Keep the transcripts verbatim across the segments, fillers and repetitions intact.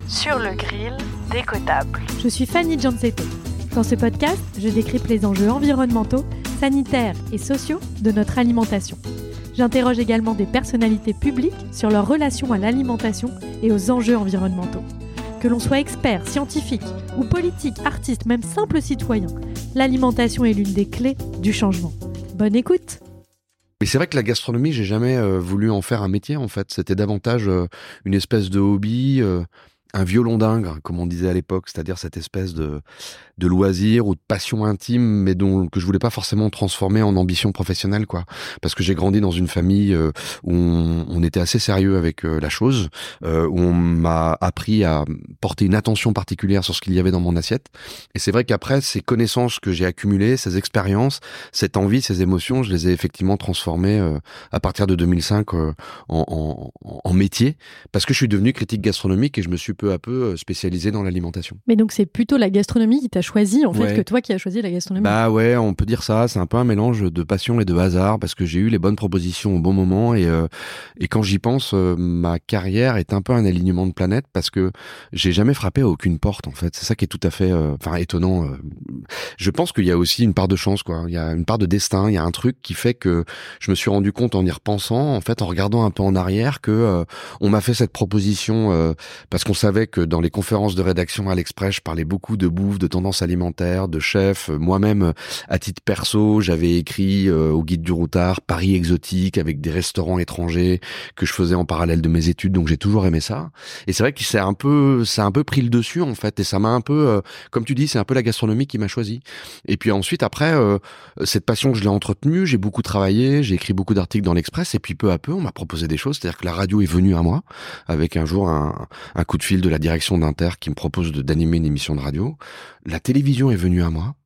Sur le grill décotable. Je suis Fanny Gianzetto. Dans ce podcast, je décrypte les enjeux environnementaux, sanitaires et sociaux de notre alimentation. J'interroge également des personnalités publiques sur leur relation à l'alimentation et aux enjeux environnementaux. Que l'on soit expert, scientifique ou politique, artiste, même simple citoyen, l'alimentation est l'une des clés du changement. Bonne écoute! Mais c'est vrai que la gastronomie, j'ai jamais euh, voulu en faire un métier, en fait. C'était davantage euh, une espèce de hobby, euh, un violon d'Ingres, comme on disait à l'époque, c'est-à-dire cette espèce de, de loisir ou de passion intime, mais dont, que je voulais pas forcément transformer en ambition professionnelle, quoi. Parce que j'ai grandi dans une famille euh, où on, on était assez sérieux avec euh, la chose, euh, où on m'a appris à porter une attention particulière sur ce qu'il y avait dans mon assiette. Et c'est vrai qu'après, ces connaissances que j'ai accumulées, ces expériences, cette envie, ces émotions, je les ai effectivement transformées euh, à partir de deux mille cinq euh, en, en, en métier, parce que je suis devenu critique gastronomique et je me suis peu à peu spécialisé dans l'alimentation. Mais donc c'est plutôt la gastronomie qui t'a choisi en fait Ouais. que toi qui as choisi la gastronomie. Bah ouais, on peut dire ça, c'est un peu un mélange de passion et de hasard parce que j'ai eu les bonnes propositions au bon moment et euh, et quand j'y pense, euh, ma carrière est un peu un alignement de planètes parce que j'ai jamais frappé à aucune porte en fait. C'est ça qui est tout à fait euh, enfin étonnant. euh. Je pense qu'il y a aussi une part de chance quoi, il y a une part de destin, il y a un truc qui fait que je me suis rendu compte en y repensant, en fait en regardant un peu en arrière que euh, on m'a fait cette proposition euh, parce qu'on savait que dans les conférences de rédaction à l'Express, je parlais beaucoup de bouffe, de tendances alimentaires, de chefs. Moi-même, à titre perso, j'avais écrit euh, au guide du routard Paris exotique avec des restaurants étrangers que je faisais en parallèle de mes études. Donc j'ai toujours aimé ça. Et c'est vrai que c'est un peu, ça a un peu pris le dessus en fait. Et ça m'a un peu, euh, comme tu dis, c'est un peu la gastronomie qui m'a choisi. Et puis ensuite, après, euh, cette passion, je l'ai entretenue. J'ai beaucoup travaillé, j'ai écrit beaucoup d'articles dans l'Express. Et puis peu à peu, on m'a proposé des choses. C'est-à-dire que la radio est venue à moi avec un jour un, un coup de fil de la direction d'Inter qui me propose de, d'animer une émission de radio. La télévision est venue à moi.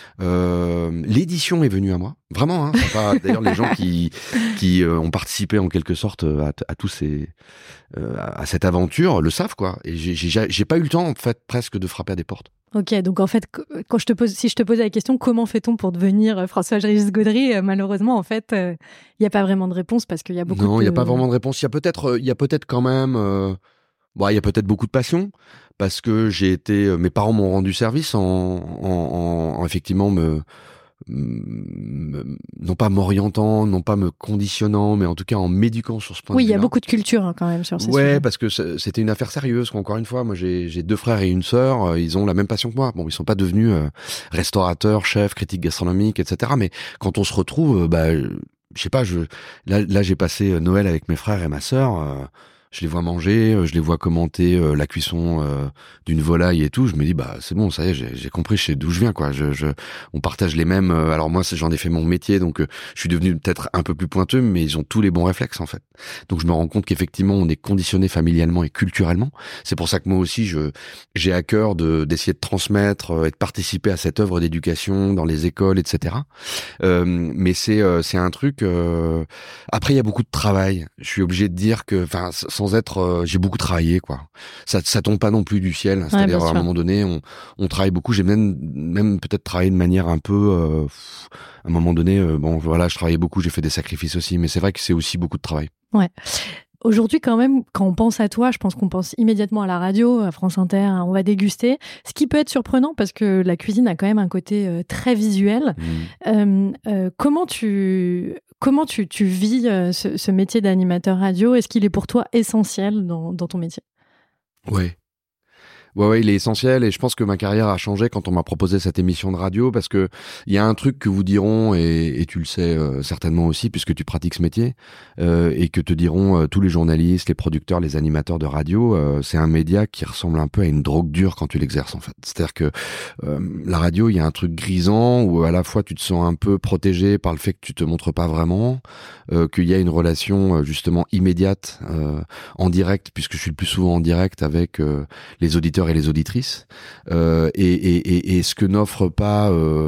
Euh, l'édition est venue à moi. Vraiment, hein, c'est pas, d'ailleurs, les gens qui, qui euh, ont participé en quelque sorte à, à tous ces, euh, à cette aventure le savent, quoi. Et j'ai, j'ai, j'ai pas eu le temps, en fait, presque de frapper à des portes. Ok, donc en fait, quand je te pose, si je te posais la question, comment fait-on pour devenir Françoise-Régis Gaudry, malheureusement, en fait, il euh, n'y a pas vraiment de réponse parce qu'il y a beaucoup non, de... il n'y a pas vraiment de réponse. Il y a peut-être, il y a peut-être quand même, euh, bon, il y a peut-être beaucoup de passion parce que j'ai été, mes parents m'ont rendu service en, en, en, en effectivement me, me, non pas m'orientant, non pas me conditionnant, mais en tout cas en m'éduquant sur ce point oui, de vue. Oui, il y a beaucoup de culture hein, quand même sur ces ouais, sujets. parce que c'était une affaire sérieuse. Encore une fois, moi j'ai, j'ai deux frères et une sœur. Ils ont la même passion que moi. Bon, ils sont pas devenus euh, restaurateurs, chefs, critiques gastronomiques, et cetera. Mais quand on se retrouve, bah, je sais pas, je là, là j'ai passé Noël avec mes frères et ma sœur. Euh, Je les vois manger, je les vois commenter euh, la cuisson euh, d'une volaille et tout. Je me dis bah c'est bon, ça y est, j'ai, j'ai compris, je sais d'où je viens quoi. Je, je, on partage les mêmes. Euh, alors moi, j'en ai fait mon métier, donc euh, je suis devenu peut-être un peu plus pointeux, mais ils ont tous les bons réflexes en fait. Donc je me rends compte qu'effectivement, on est conditionné familialement et culturellement. C'est pour ça que moi aussi, je j'ai à cœur de d'essayer de transmettre euh, et de participer à cette œuvre d'éducation dans les écoles, et cetera. Euh, mais c'est euh, c'est un truc. Euh... Après, il y a beaucoup de travail. Je suis obligé de dire que, enfin, sans être, euh, j'ai beaucoup travaillé, quoi. Ça, ça tombe pas non plus du ciel. C'est-à-dire, ouais, à un moment donné, on, on travaille beaucoup. J'ai même, même peut-être travaillé de manière un peu, euh, à un moment donné, euh, bon, voilà, je travaillais beaucoup, j'ai fait des sacrifices aussi, mais c'est vrai que c'est aussi beaucoup de travail. Ouais. Aujourd'hui, quand même, quand on pense à toi, je pense qu'on pense immédiatement à la radio, à France Inter, on va déguster. Ce qui peut être surprenant parce que la cuisine a quand même un côté euh, très visuel. Mmh. Euh, euh, comment tu, comment tu, tu vis euh, ce, ce métier d'animateur radio ? Est-ce qu'il est pour toi essentiel dans, dans ton métier ? Ouais. Ouais, ouais, il est essentiel et je pense que ma carrière a changé quand on m'a proposé cette émission de radio parce que il y a un truc que vous diront et, et tu le sais euh, certainement aussi puisque tu pratiques ce métier euh, et que te diront euh, tous les journalistes, les producteurs, les animateurs de radio, euh, c'est un média qui ressemble un peu à une drogue dure quand tu l'exerces en fait. C'est-à-dire que euh, la radio, il y a un truc grisant où à la fois tu te sens un peu protégé par le fait que tu te montres pas vraiment, euh, qu'il y a une relation justement immédiate euh, en direct puisque je suis le plus souvent en direct avec euh, les auditeurs et les auditrices euh, et, et, et, et ce que n'offre pas euh,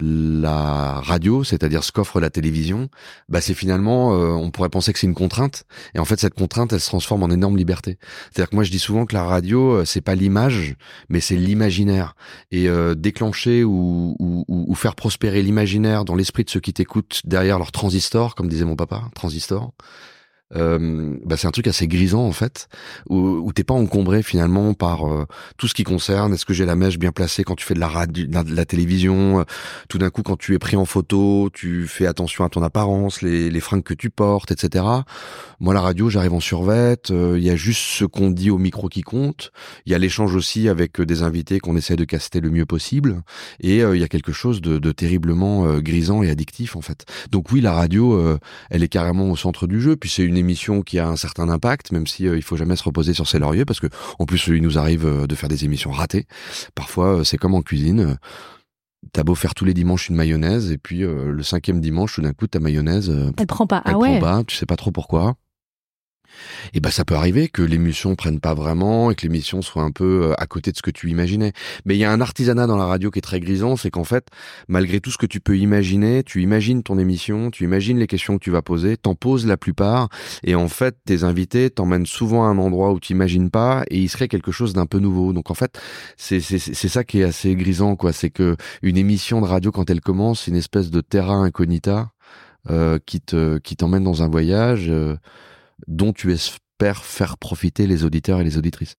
la radio, c'est-à-dire ce qu'offre la télévision, bah c'est finalement euh, on pourrait penser que c'est une contrainte et en fait cette contrainte elle se transforme en énorme liberté. C'est-à-dire que moi je dis souvent que la radio c'est pas l'image mais c'est l'imaginaire et euh, déclencher ou, ou, ou faire prospérer l'imaginaire dans l'esprit de ceux qui t'écoutent derrière leur transistor, comme disait mon papa, transistor. euh, bah c'est un truc assez grisant en fait, où, où t'es pas encombré finalement par euh, tout ce qui concerne. Est-ce que j'ai la mèche bien placée quand tu fais de la radio, de la télévision? euh, Tout d'un coup, quand tu es pris en photo, tu fais attention à ton apparence, les, les fringues que tu portes, et cetera. Moi, la radio, j'arrive en survêt. Il euh, y a juste ce qu'on dit au micro qui compte. Il y a l'échange aussi avec des invités qu'on essaie de caster le mieux possible. Et il euh, y a quelque chose de, de terriblement euh, grisant et addictif en fait. Donc oui, la radio, euh, elle est carrément au centre du jeu. Puis c'est une émission qui a un certain impact, même si euh, il faut jamais se reposer sur ses lauriers, parce que en plus il nous arrive euh, de faire des émissions ratées. Parfois, euh, c'est comme en cuisine. T'as beau faire tous les dimanches une mayonnaise, et puis euh, le cinquième dimanche, tout d'un coup, ta mayonnaise, euh, Elle prend pas. elle Ah prend ouais. pas. Tu sais pas trop pourquoi. Et ben ça peut arriver que l'émission prenne pas vraiment et que l'émission soit un peu à côté de ce que tu imaginais. Mais il y a un artisanat dans la radio qui est très grisant, c'est qu'en fait, malgré tout ce que tu peux imaginer, tu imagines ton émission, tu imagines les questions que tu vas poser, t'en poses la plupart, et en fait, tes invités t'emmènent souvent à un endroit où tu imagines pas, et il serait quelque chose d'un peu nouveau. Donc en fait, c'est c'est c'est ça qui est assez grisant, quoi. C'est que une émission de radio, quand elle commence, c'est une espèce de terra incognita euh, qui te qui t'emmène dans un voyage. Euh, dont tu espères faire profiter les auditeurs et les auditrices.